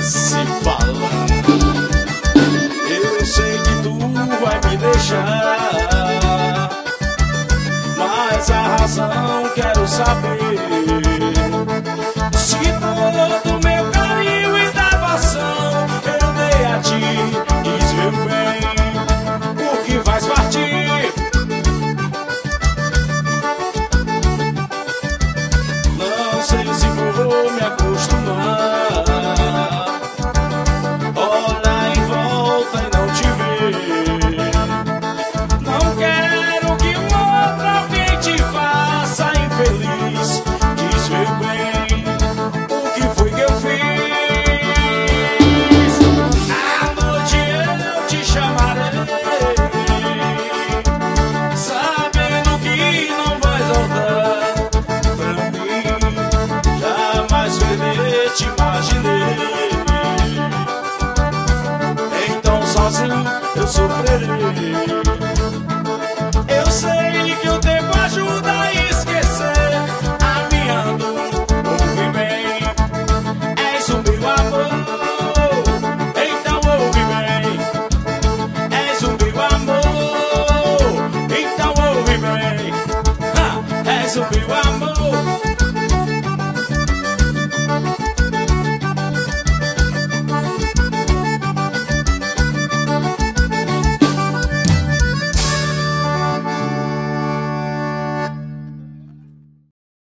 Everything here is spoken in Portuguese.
se falando. Eu sei que tu vai me deixar, mas a razão quero saber. Se todo meu carinho e devoção eu dei a ti, diz meu bem, por que vais partir? Não sei se vou me acostumar, olhar em volta e não te ver. Não quero que um outro alguém te faça infeliz. Diz meu bem, o que foi que eu fiz? À noite eu te chamarei, sabendo que não vais voltar pra mim. Jamais perder te imaginei, então sozinho eu sofrerei.